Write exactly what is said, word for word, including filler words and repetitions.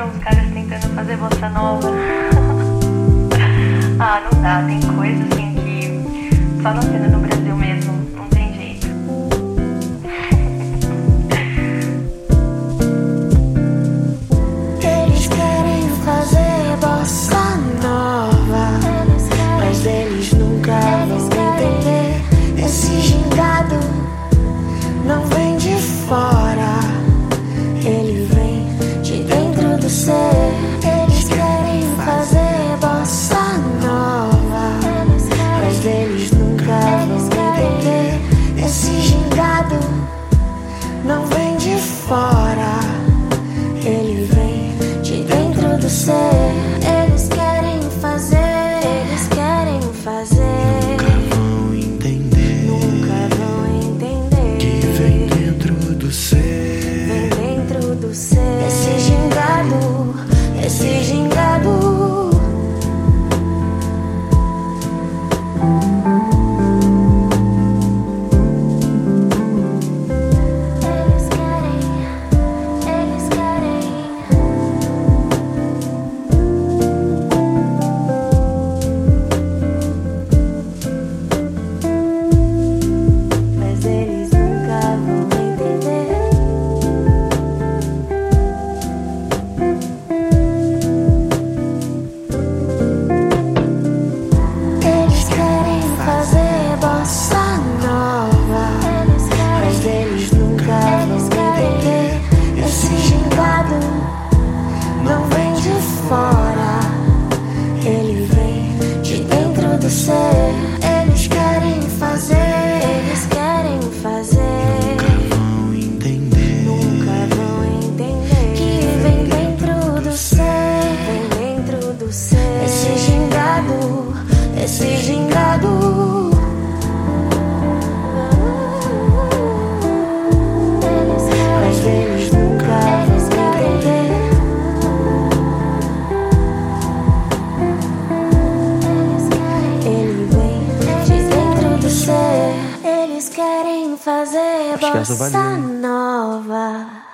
os caras tentando fazer bossa nova. Ah, não dá, tem coisa assim que só na cena no Brasil mesmo, não tem jeito. Eles querem fazer bossa nova, mas eles nunca vão entender. Esse gingado não vem de fora, ele vem de dentro do ser. Eles querem fazer bossa nova, mas eles nunca vão entender. Esse gingado não vem de fora, ele vem de dentro do ser. Eles querem fazer, eles querem fazer. Nunca vão entender, Nunca vão entender que vem dentro do ser. vem dentro do ser. Esse gingado, esse gingado. Eles querem, eles querem. Mas eles nunca vão entender. Eles querem fazer bossa nova, mas eles nunca vão entender. Esse gingado não vem de fora, ele vem de dentro do ser. Eles querem fazer, eles querem fazer. Nunca vão entender, Nunca vão entender que vem dentro do ser, vem dentro do ser. Esse gingado, esse gingado. Mas eles nunca vão entender. Ele vem de dentro do ser. Eles querem fazer Acho que essa bossa valeu, hein? nova.